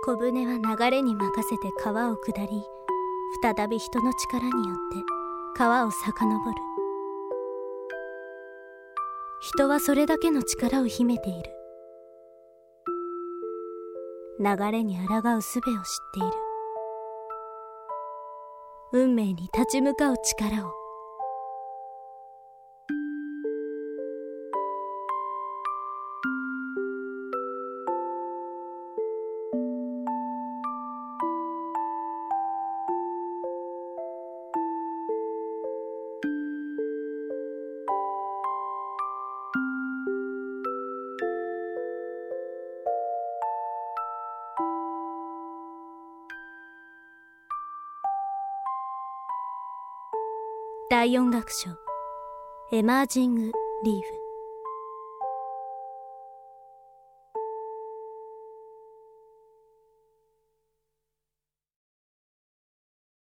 小舟は流れに任せて川を下り、再び人の力によって川を遡る。人はそれだけの力を秘めている。流れに抗う術を知っている。運命に立ち向かう力を。第4楽章、エマージング・リーフ。